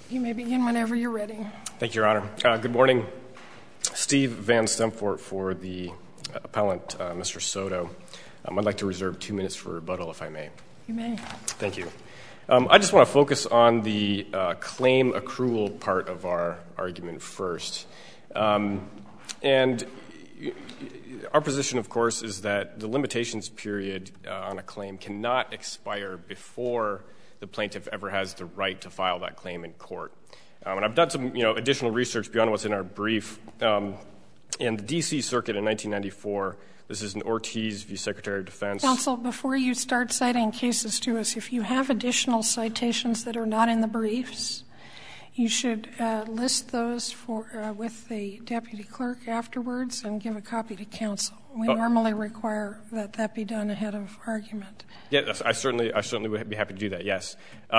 You may begin whenever you're ready. Thank you, Your Honor. Good morning. Steve Van Stemfort for the appellant, Mr. Soto. I'd like to reserve 2 minutes for rebuttal, if I may. You may. Thank you. I just want to focus on the claim accrual part of our argument first. And our position, of course, is that the limitations period on a claim cannot expire before the plaintiff ever has the right to file that claim in court. And I've done some, additional research beyond what's in our brief. In the D.C. Circuit in 1994, this is an Ortiz v. Secretary of Defense. Counsel, before you start citing cases to us, if you have additional citations that are not in the briefs, you should list those with the deputy clerk afterwards and give a copy to counsel. We normally require that be done ahead of argument. Yes, I certainly would be happy to do that, yes.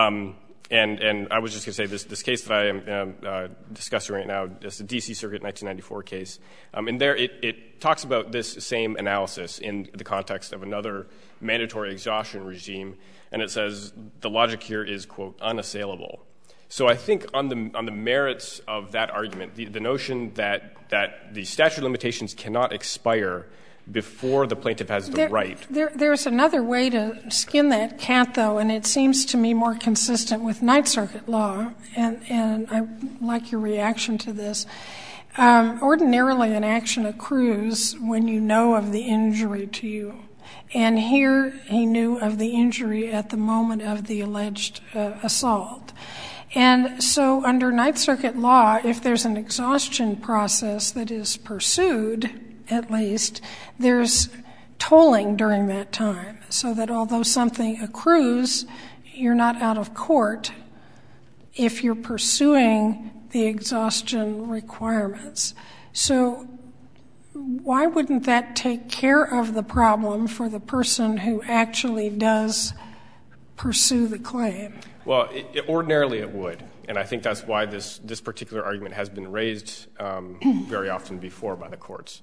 And I was just going to say this case that I am discussing right now is the D.C. Circuit 1994 case. And there it talks about this same analysis in the context of another mandatory exhaustion regime, and it says the logic here is, quote, unassailable. So I think on the merits of that argument, the notion that the statute of limitations cannot expire before the plaintiff has the right. There's another way to skin that cat, though, and it seems to me more consistent with Ninth Circuit law, and I like your reaction to this. Ordinarily, an action accrues when you know of the injury to you. And here he knew of the injury at the moment of the alleged assault. And so under Ninth Circuit law, if there's an exhaustion process that is pursued, at least, there's tolling during that time, so that although something accrues, you're not out of court if you're pursuing the exhaustion requirements. So why wouldn't that take care of the problem for the person who actually does pursue the claim? Well, ordinarily it would, and I think that's why this particular argument has been raised very often before by the courts.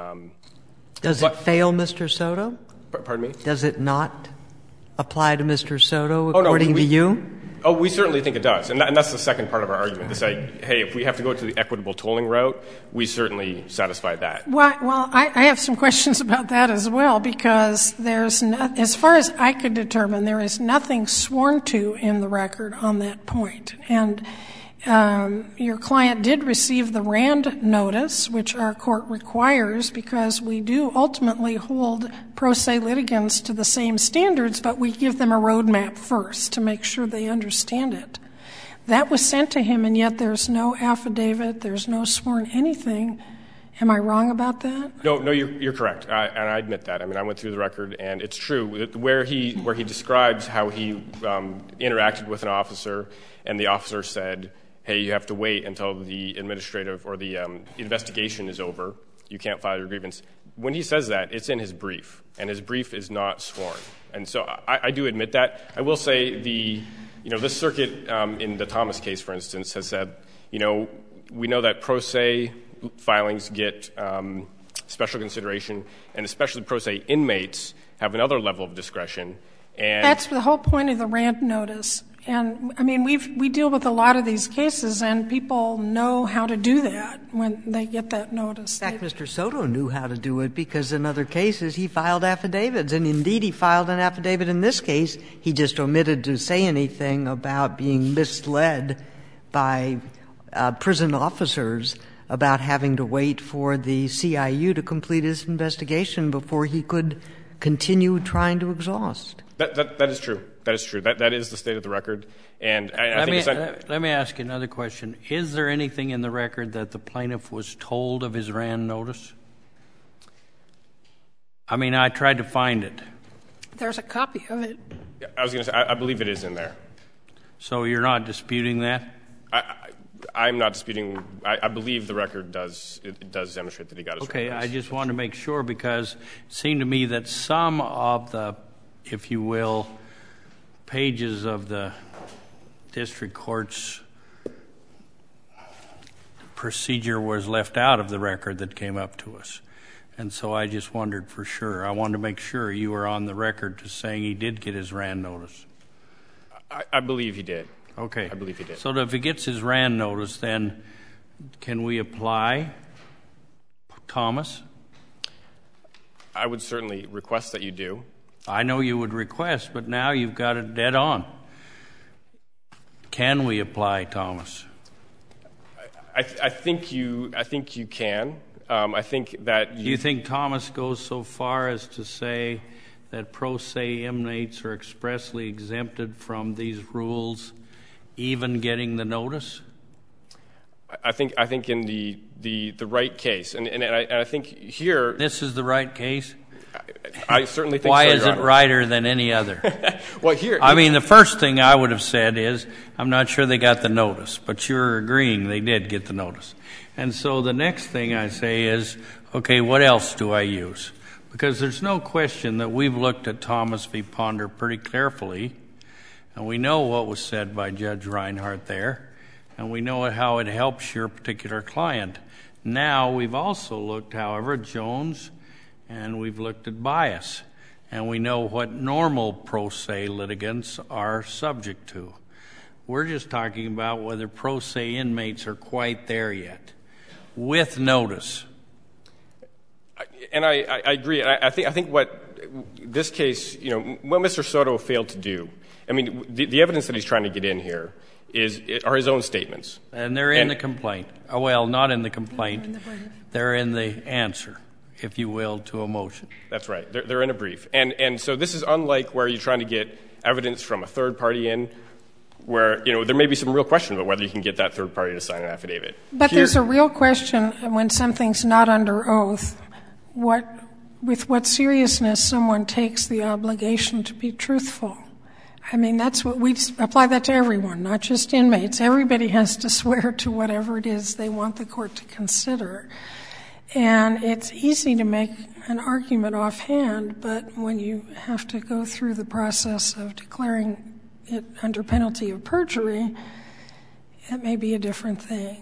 Does it fail, Mr. Soto? Pardon me? Does it not apply to Mr. Soto, according to you? Oh, we certainly think it does, and that's the second part of our argument, to say, hey, if we have to go to the equitable tolling route, we certainly satisfy that. Well, I have some questions about that as well, because there's as far as I could determine, there is nothing sworn to in the record on that point. And your client did receive the Rand notice, which our court requires, because we do ultimately hold pro se litigants to the same standards, but we give them a roadmap first to make sure they understand it. That was sent to him, and yet there's no affidavit, there's no sworn anything. Am I wrong about that? No, you're correct, and I admit that. I mean, I went through the record, and it's true. Where he describes how he interacted with an officer, and the officer said, hey, you have to wait until the administrative or the investigation is over. You can't file your grievance. When he says that, it's in his brief, and his brief is not sworn. And so I do admit that. I will say this circuit in the Thomas case, for instance, has said, we know that pro se filings get special consideration, and especially pro se inmates have another level of discretion. And that's the whole point of the Rand notice. And, I mean, we deal with a lot of these cases, and people know how to do that when they get that notice. In fact, Mr. Soto knew how to do it, because in other cases he filed affidavits. And, indeed, he filed an affidavit in this case. He just omitted to say anything about being misled by prison officers about having to wait for the CIU to complete his investigation before he could continue trying to exhaust. That is true. That is true. That is the state of the record. And let me ask you another question. Is there anything in the record that the plaintiff was told of his Rand notice? I mean, I tried to find it. There's a copy of it. I was going to say, I believe it is in there. So you're not disputing that? I'm not disputing. I believe the record does demonstrate that he got his Okay, notice. I just wanted to make sure, because it seemed to me that some of the, if you will, pages of the district court's procedure was left out of the record that came up to us. And so I just wondered for sure. I wanted to make sure you were on the record to saying he did get his Rand notice. I believe he did. Okay. I believe he did. So if he gets his RAND notice, then can we apply Thomas? I would certainly request that you do. I know you would request, but now you've got it dead on. Can we apply Thomas? I think you can. I think that Do you think Thomas goes so far as to say that pro se inmates are expressly exempted from these rules, even getting the notice? I think in the right case, and I think here This is the right case? I certainly think. Why so, is Your it Honor. righter than any other? Well, here I mean, the first thing I would have said is, I'm not sure they got the notice, but you're agreeing they did get the notice. And so the next thing I say is, okay, what else do I use? Because there's no question that we've looked at Thomas v. Ponder pretty carefully, and we know what was said by Judge Reinhart there, and we know how it helps your particular client. Now, we've also looked, however, at Jones, and we've looked at bias, and we know what normal pro se litigants are subject to. We're just talking about whether pro se inmates are quite there yet, with notice. And I agree. I think what this case, what Mr. Soto failed to do, I mean, the evidence that he's trying to get in here are his own statements. And they're in the complaint. Oh, well, not in the complaint. They're in the answer, if you will, to a motion. That's right. They're in a brief. And so this is unlike where you're trying to get evidence from a third party in, where, there may be some real question about whether you can get that third party to sign an affidavit. But there's a real question when something's not under oath, with what seriousness someone takes the obligation to be truthful. I mean, that's what we apply that to everyone, not just inmates. Everybody has to swear to whatever it is they want the court to consider. And it's easy to make an argument offhand, but when you have to go through the process of declaring it under penalty of perjury, it may be a different thing.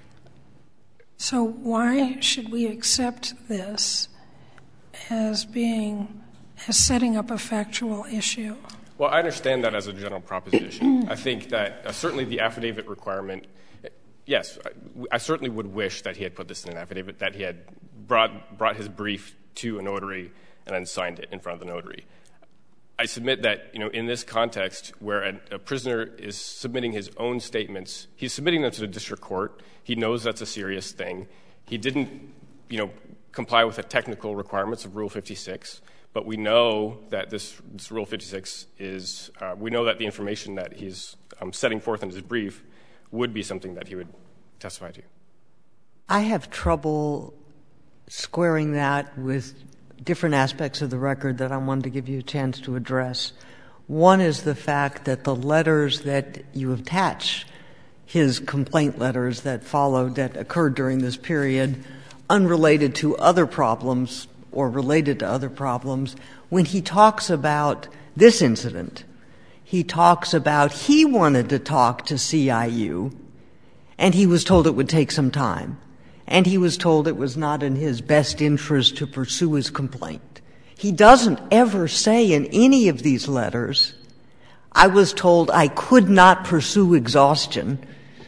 So why should we accept this as setting up a factual issue? Well, I understand that as a general proposition. I think that certainly the affidavit requirement, yes, I certainly would wish that he had put this in an affidavit, that he had brought his brief to a notary and then signed it in front of the notary. I submit that, in this context where a prisoner is submitting his own statements, he's submitting them to the district court. He knows that's a serious thing. He didn't, comply with the technical requirements of Rule 56, but we know that this Rule 56 is, we know that the information that he's setting forth in his brief would be something that he would testify to. I have trouble squaring that with different aspects of the record that I wanted to give you a chance to address. One is the fact that the letters that you attach, his complaint letters that followed, that occurred during this period, unrelated to other problems or related to other problems, when he talks about this incident, he talks about he wanted to talk to CIU, and he was told it would take some time. And he was told it was not in his best interest to pursue his complaint. He doesn't ever say in any of these letters, I was told I could not pursue exhaustion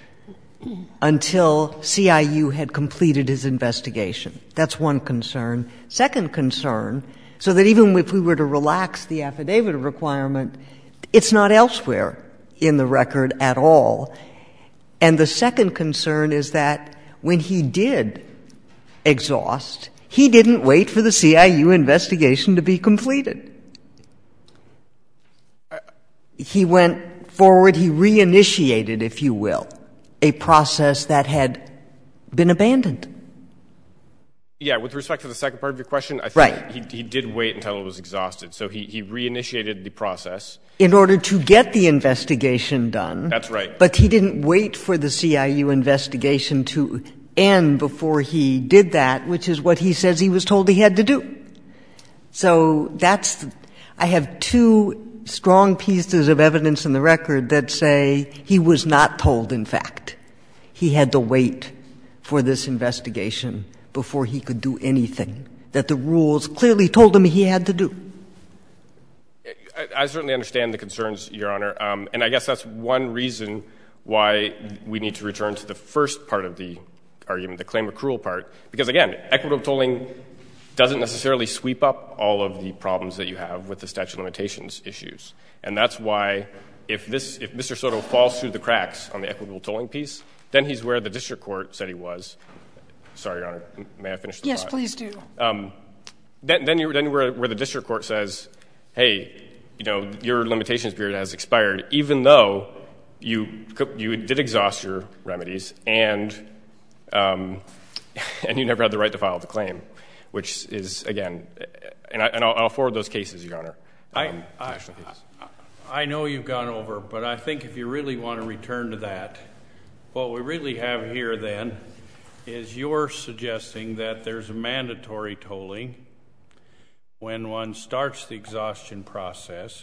until CIU had completed his investigation. That's one concern. Second concern, so that even if we were to relax the affidavit requirement, it's not elsewhere in the record at all. And the second concern is that when he did exhaust, he didn't wait for the CIU investigation to be completed. He went forward, he reinitiated, if you will, a process that had been abandoned. Yeah, with respect to the second part of your question, I think Right. he did wait until it was exhausted. So he reinitiated the process. In order to get the investigation done. That's right. But he didn't wait for the CIU investigation to end before he did that, which is what he says he was told he had to do. So I have two strong pieces of evidence in the record that say he was not told, in fact. He had to wait for this investigation before he could do anything that the rules clearly told him he had to do. I certainly understand the concerns, Your Honor, and I guess that's one reason why we need to return to the first part of the argument, the claim accrual part, because, again, equitable tolling doesn't necessarily sweep up all of the problems that you have with the statute of limitations issues. And that's why if Mr. Soto falls through the cracks on the equitable tolling piece, then he's where the district court said he was. Sorry, Your Honor, may I finish the Yes, thought? please do. Then you're where the district court says, hey, your limitations period has expired, even though you did exhaust your remedies and you never had the right to file the claim, which is, again, and I'll forward those cases, Your Honor. I know you've gone over, but I think if you really want to return to that, what we really have here then is you're suggesting that there's a mandatory tolling when one starts the exhaustion process,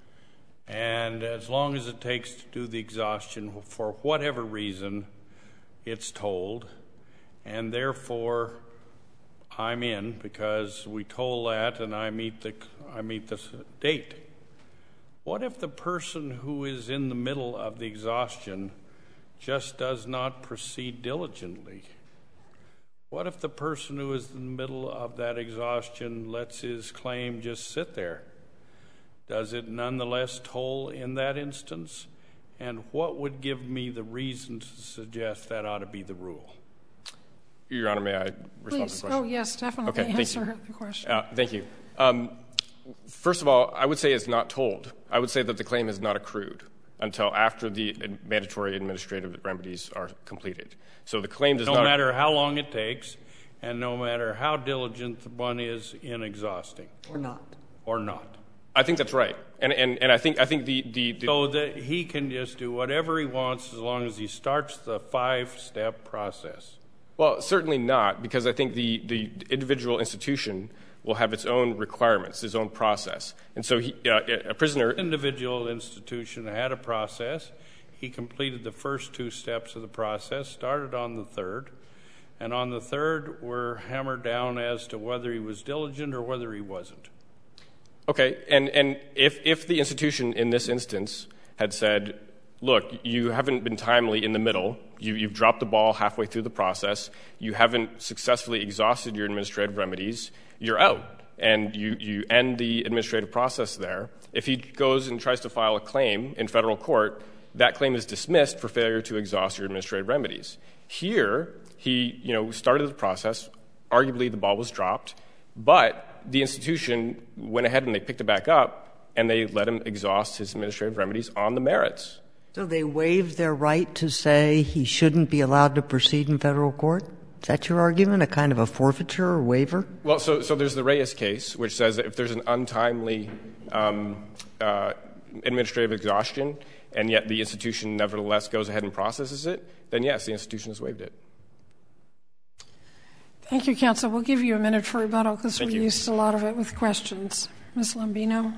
and as long as it takes to do the exhaustion for whatever reason, it's tolled, and therefore I'm in because we toll that and I meet the date. What if the person who is in the middle of the exhaustion just does not proceed diligently? What if the person who is in the middle of that exhaustion lets his claim just sit there? Does it nonetheless toll in that instance? And what would give me the reason to suggest that ought to be the rule? Your Honor, may I respond to the question? Oh, yes, definitely. Okay, answer the question. Thank you. First of all, I would say it's not tolled. I would say that the claim is not accrued until after the mandatory administrative remedies are completed. So the claim does not... No matter how long it takes and no matter how diligent one is in exhausting. Or not. Or not. I think that's right. And I think the So that he can just do whatever he wants as long as he starts the 5-step process. Well, certainly not, because I think the individual institution will have its own requirements, its own process. And so a prisoner... Individual institution had a process. He completed the first 2 steps of the process, started on the 3rd, and on the 3rd we're hammered down as to whether he was diligent or whether he wasn't. Okay, and if the institution in this instance had said, look, you haven't been timely in the middle, you've dropped the ball halfway through the process, you haven't successfully exhausted your administrative remedies, you're out, and you end the administrative process there. If he goes and tries to file a claim in federal court, that claim is dismissed for failure to exhaust your administrative remedies. Here, he started the process, arguably the ball was dropped, but the institution went ahead and they picked it back up, and they let him exhaust his administrative remedies on the merits. So they waived their right to say he shouldn't be allowed to proceed in federal court? Is that your argument, a kind of a forfeiture or waiver? Well, so there's the Reyes case, which says that if there's an untimely administrative exhaustion, and yet the institution nevertheless goes ahead and processes it, then yes, the institution has waived it. Thank you, counsel. We'll give you a minute for rebuttal because we used a lot of it with questions. Ms. Lambino.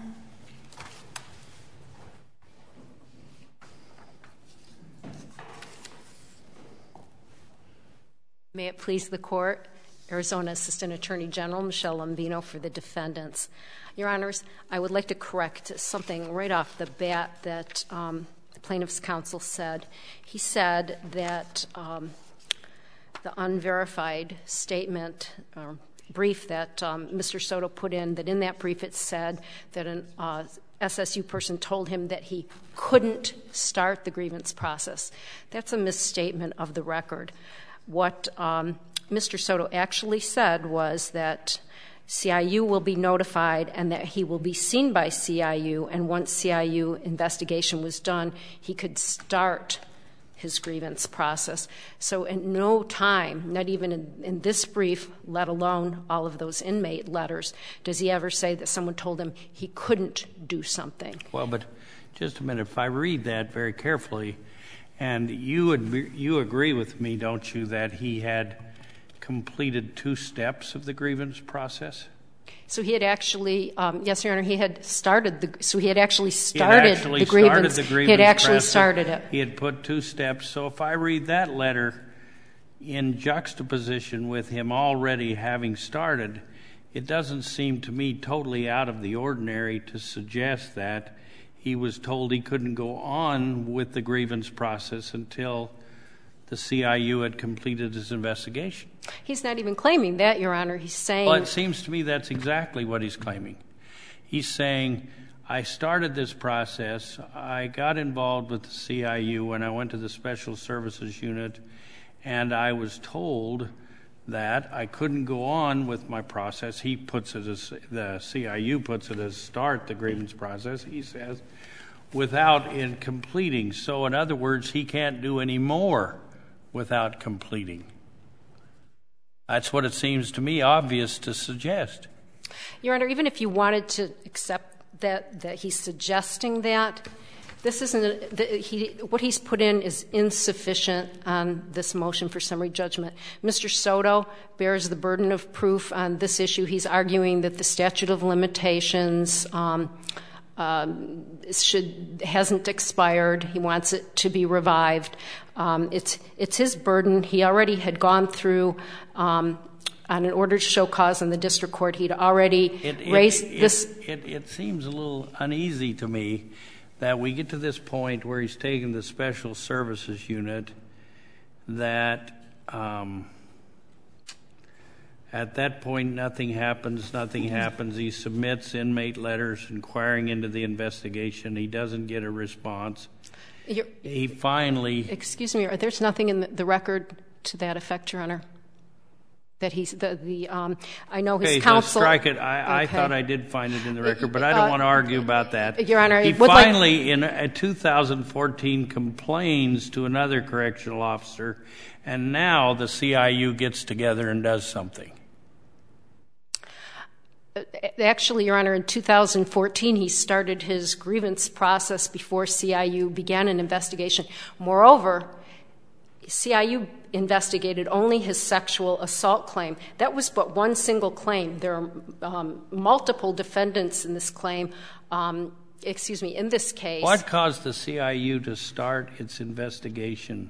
May it please the Court, Arizona Assistant Attorney General Michelle Lambino for the defendants. Your Honors, I would like to correct something right off the bat that the plaintiff's counsel said. He said that the unverified statement or brief that Mr. Soto put in, that in that brief it said that an SSU person told him that he couldn't start the grievance process. That's a misstatement of the record. What Mr. Soto actually said was that CIU will be notified and that he will be seen by CIU, and once CIU investigation was done, he could start his grievance process. So in no time, not even in this brief, let alone all of those inmate letters, does he ever say that someone told him he couldn't do something. Well, but just a minute. If I read that very carefully, and you agree with me, don't you, that he had completed 2 steps of the grievance process? So he had actually, yes, Your Honor, he had started the grievance. He had actually started it. He had put 2 steps. So if I read that letter in juxtaposition with him already having started, it doesn't seem to me totally out of the ordinary to suggest that he was told he couldn't go on with the grievance process until the CIU had completed his investigation. He's not even claiming that, Your Honor. He's saying... Well, it seems to me that's exactly what he's claiming. He's saying, I started this process, I got involved with the CIU when I went to the Special Services Unit, and I was told that I couldn't go on with my process. He puts it as, the CIU puts it as start the grievance process, he says, without in completing. So in other words, he can't do any more without completing. That's what it seems to me obvious to suggest. Your Honor, even if you wanted to accept that he's suggesting that, this isn't, what he's put in is insufficient on this motion for summary judgment. Mr. Soto bears the burden of proof on this issue. He's arguing that the statute of limitations hasn't expired. He wants it to be revived. It's his burden. He already had gone through on an order to show cause in the district court. He'd already raised this. It seems a little uneasy to me that we get to this point where he's taken the Special Services Unit, that at that point nothing happens. He submits inmate letters inquiring into the investigation. He doesn't get a response. He finally... Excuse me, there's nothing in the record to that effect, Your Honor? That he's I know his counsel... Strike it. I thought I did find it in the record, but I don't want to argue about that. Your Honor, he finally, in 2014, complains to another correctional officer, and now the CIU gets together and does something. Actually, Your Honor, in 2014, he started his grievance process before CIU began an investigation. Moreover, CIU investigated only his sexual assault claim. That was but one single claim. There are multiple defendants in this claim. In this case. What caused the CIU to start its investigation?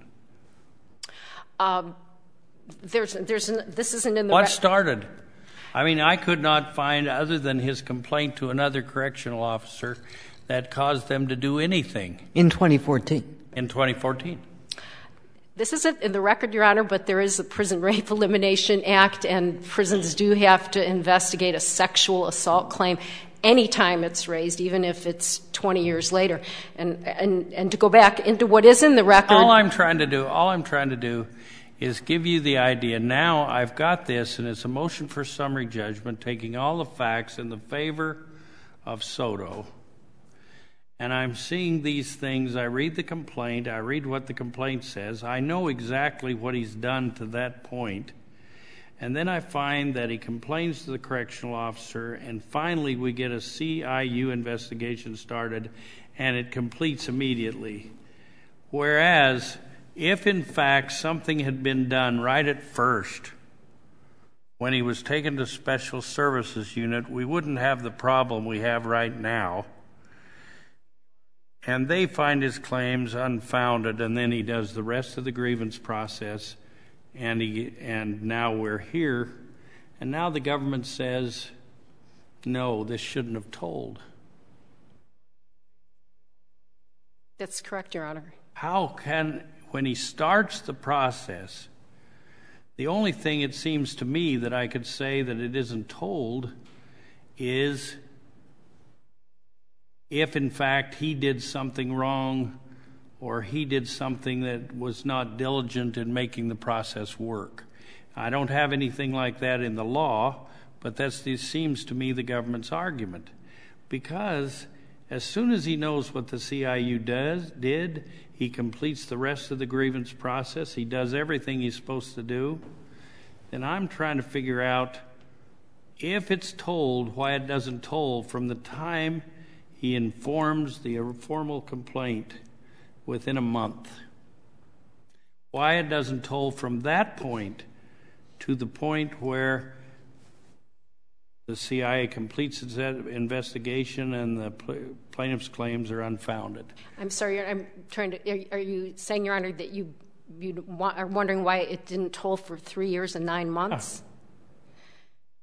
This isn't in the... What started? I mean, I could not find, other than his complaint to another correctional officer, that caused them to do anything. In 2014. In 2014. This isn't in the record, Your Honor, but there is a Prison Rape Elimination Act, and prisons do have to investigate a sexual assault claim any time it's raised, even if it's 20 years later. And to go back into what is in the record... All I'm trying to do is give you the idea. Now I've got this, and it's a motion for summary judgment, taking all the facts in the favor of Soto. And I'm seeing these things. I read the complaint. I read what the complaint says. I know exactly what he's done to that point. And then I find that he complains to the correctional officer, and finally we get a CIU investigation started, and it completes immediately. Whereas, if in fact something had been done right at first, when he was taken to Special Services Unit, we wouldn't have the problem we have right now. And they find his claims unfounded, and then he does the rest of the grievance process, and now we're here, and now the government says, no, this shouldn't have told. That's correct, Your Honor. How can, when he starts the process, the only thing it seems to me that I could say that it isn't told is if in fact he did something wrong or he did something that was not diligent in making the process work. I don't have anything like that in the law, but this seems to me the government's argument. Because as soon as he knows what the CIU did, he completes the rest of the grievance process, he does everything he's supposed to do, then I'm trying to figure out if it's told, why it doesn't toll from the time he informs the formal complaint within a month. Why it doesn't toll from that point to the point where the CIA completes its investigation and the plaintiff's claims are unfounded. I'm sorry, I'm trying to, are you saying, Your Honor, that you are wondering why it didn't toll for 3 years and 9 months?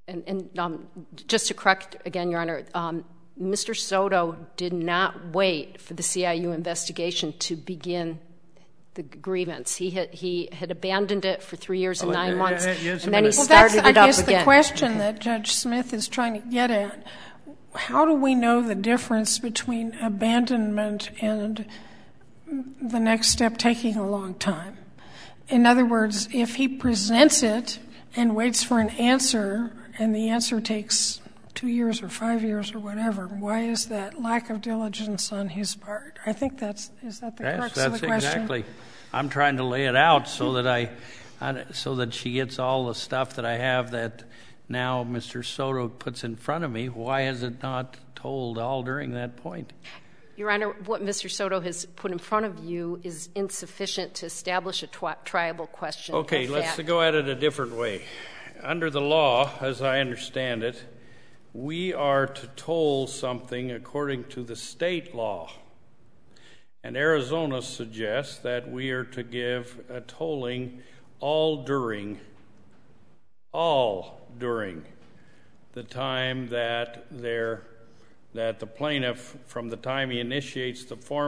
just to correct again, Your Honor, Mr. Soto did not wait for the CIU investigation to begin the grievance. He had abandoned it for 3 years and 9 months, and then he started it up again. I guess the question that Judge Smith is trying to get at, how do we know the difference between abandonment and the next step taking a long time? In other words, if he presents it and waits for an answer, and the answer takes 2 years or 5 years or whatever, why is that lack of diligence on his part? I think is that the crux of the question? Exactly. I'm trying to lay it out so that she gets all the stuff that I have that now Mr. Soto puts in front of me. Why is it not told all during that point? Your Honor, what Mr. Soto has put in front of you is insufficient to establish a triable question. Okay, let's go at it a different way. Under the law, as I understand it, we are to toll something according to the state law. And Arizona suggests that we are to give a tolling all during the time that the plaintiff, from the time he initiates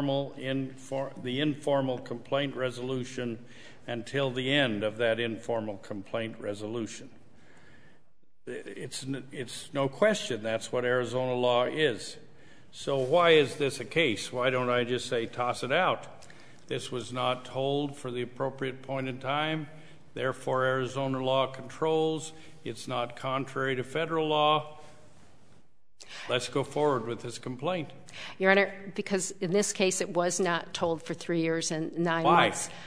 the informal complaint resolution until the end of that informal complaint resolution. It's no question that's what Arizona law is. So why is this a case? Why don't I just say toss it out? This was not told for the appropriate point in time. Therefore, Arizona law controls. It's not contrary to federal law. Let's go forward with this complaint. Your Honor, because in this case it was not told for 3 years and 9 months. Why?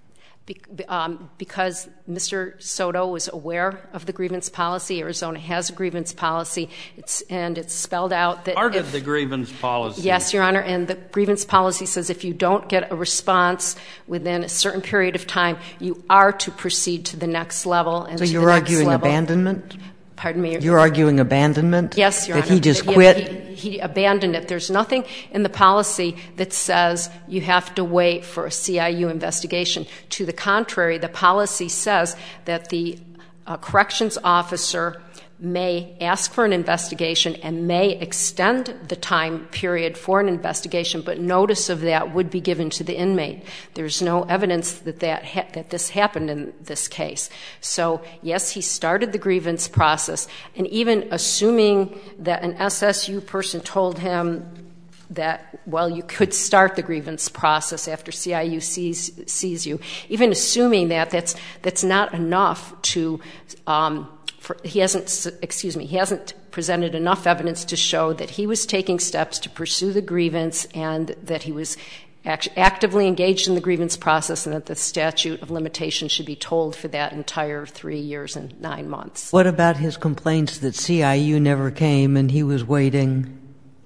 Because Mr. Soto was aware of the grievance policy. Arizona has a grievance policy, and it's spelled out that Part of the grievance policy. Yes, Your Honor, and the grievance policy says if you don't get a response within a certain period of time, you are to proceed to the next level. And so you're arguing abandonment? Pardon me? You're arguing abandonment? Yes, Your Honor. That he just quit? He abandoned it. There's nothing in the policy that says you have to wait for a CIU investigation. To the contrary, the policy says that the corrections officer may ask for an investigation and may extend the time period for an investigation, but notice of that would be given to the inmate. There's no evidence that this happened in this case. So, yes, he started the grievance process, and even assuming that an SSU person told him that, well, you could start the grievance process after CIU sees you, even assuming that, that's not enough to he hasn't presented enough evidence to show that he was taking steps to pursue the grievance and that he was actively engaged in the grievance process and that the statute of limitation should be told for that entire 3 years and 9 months. What about his complaints that CIU never came and he was waiting?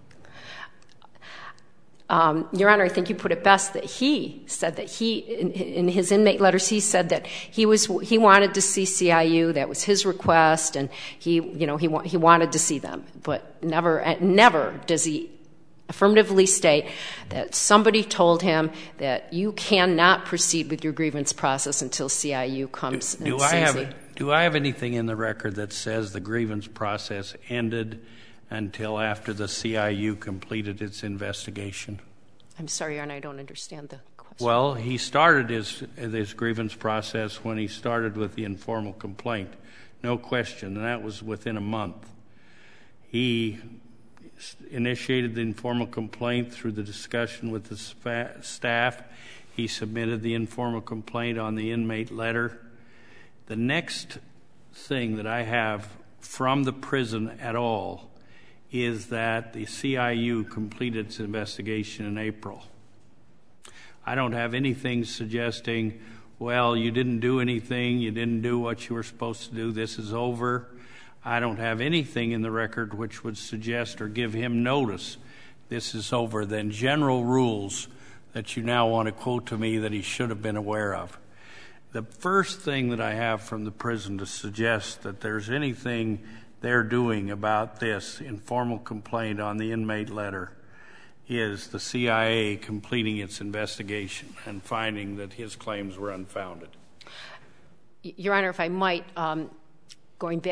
Your Honor, I think you put it best that he said that in his inmate letters, he said that he wanted to see CIU. That was his request, and he wanted to see them. But never does he affirmatively state that somebody told him that you cannot proceed with your grievance process until CIU comes and sees you. Do I have anything in the record that says the grievance process ended until after the CIU completed its investigation? I'm sorry, Your Honor, I don't understand the question. Well, he started his grievance process when he started with the informal complaint. No question, and that was within a month. He initiated the informal complaint through the discussion with the staff. He submitted the informal complaint on the inmate letter. The next thing that I have from the prison at all is that the CIU completed its investigation in April. I don't have anything suggesting, well, you didn't do anything, you didn't do what you were supposed to do, this is over. I don't have anything in the record which would suggest or give him notice this is over than general rules that you now want to quote to me that he should have been aware of. The first thing that I have from the prison to suggest that there's anything they're doing about this informal complaint on the inmate letter is the CIA completing its investigation and finding that his claims were unfounded. Your Honor, if I might, going back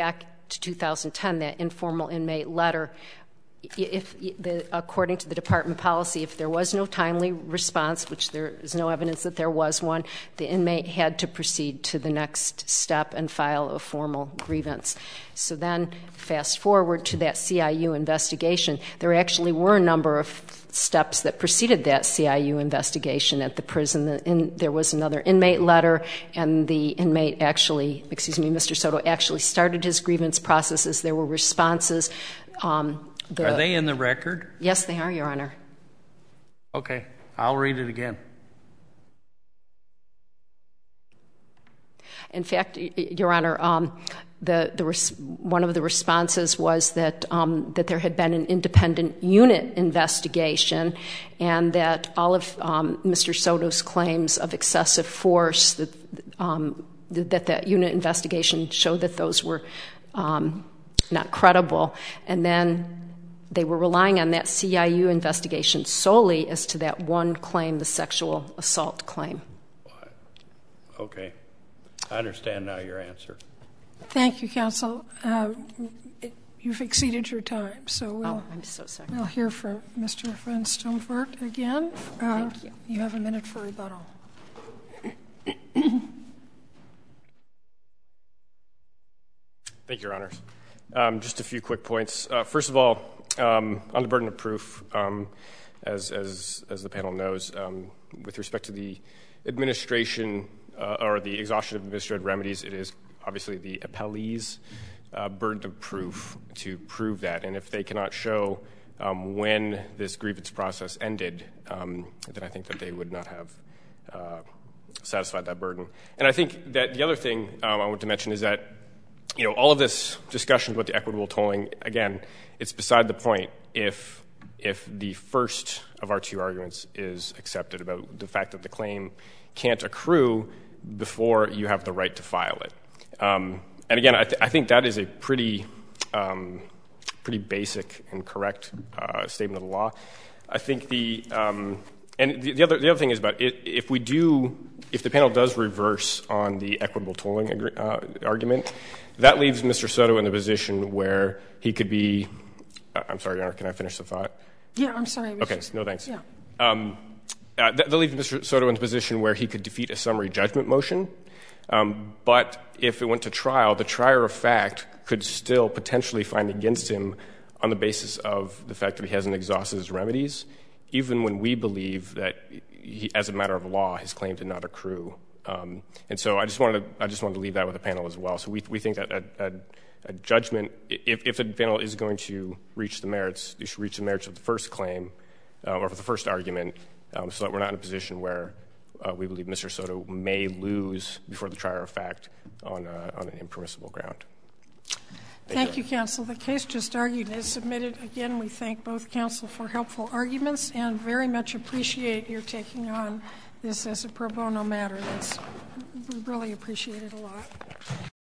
to 2010, that informal inmate letter, according to the department policy, if there was no timely response, which there is no evidence that there was one, the inmate had to proceed to the next step and file a formal grievance. So then, fast forward to that CIU investigation, there actually were a number of steps that preceded that CIU investigation at the prison. There was another inmate letter, and the inmate actually, Mr. Soto actually started his grievance processes. There were responses. Are they in the record? Yes, they are, Your Honor. Okay. I'll read it again. In fact, Your Honor, one of the responses was that there had been an independent unit investigation, and that all of Mr. Soto's claims of excessive force, that that unit investigation showed that those were not credible. And then they were relying on that CIU investigation solely as to that one claim, the sexual assault claim. Okay. I understand now your answer. Thank you, counsel. You've exceeded your time, so I'm so sorry. We'll hear from Mr. Van Stomvoort again. Thank you. You have a minute for rebuttal. Thank you, Your Honors. Just a few quick points. First of all, on the burden of proof, as the panel knows, with respect to the administration or the exhaustion of administrative remedies, it is obviously the appellee's burden of proof to prove that. And if they cannot show when this grievance process ended, then I think that they would not have satisfied that burden. And I think that the other thing I want to mention is that, all of this discussion about the equitable tolling, again, it's beside the point if the first of our two arguments is accepted about the fact that the claim can't accrue before you have the right to file it. And again, I think that is a pretty basic and correct statement of the law. I think and the other thing is about if the panel does reverse on the equitable tolling argument, that leaves Mr. Soto in the position where he could be. I'm sorry, Your Honor, can I finish the thought? Yeah, I'm sorry. Okay, no thanks. Yeah. That leaves Mr. Soto in the position where he could defeat a summary judgment motion. But if it went to trial, the trier of fact could still potentially find against him on the basis of the fact that he hasn't exhausted his remedies, even when we believe that, as a matter of law, his claim did not accrue. And so I just wanted to leave that with the panel as well. So we think that a judgment, if the panel is going to reach the merits, you should reach the merits of the first claim or the first argument, so that we're not in a position where we believe Mr. Soto may lose before the trier of fact on an impermissible ground. Thank you, counsel. The case just argued is submitted. Again, we thank both counsel for helpful arguments and very much appreciate your taking on this as a pro bono matter. We really appreciate it a lot.